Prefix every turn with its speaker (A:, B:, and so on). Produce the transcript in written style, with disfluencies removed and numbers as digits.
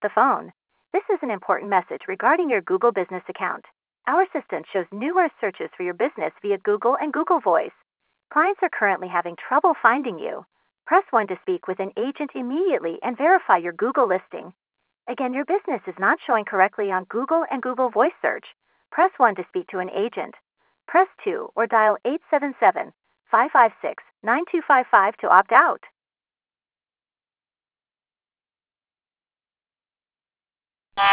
A: the phone. This is an important message regarding your Google Business account. Our assistant shows numerous searches for your business via Google and Google Voice. Clients are currently having trouble finding you. Press 1 to speak with an agent immediately and verify your Google listing. Again, your business is not showing correctly on Google and Google Voice search. Press 1 to speak to an agent. Press 2 or dial 877-556-9255 to opt out.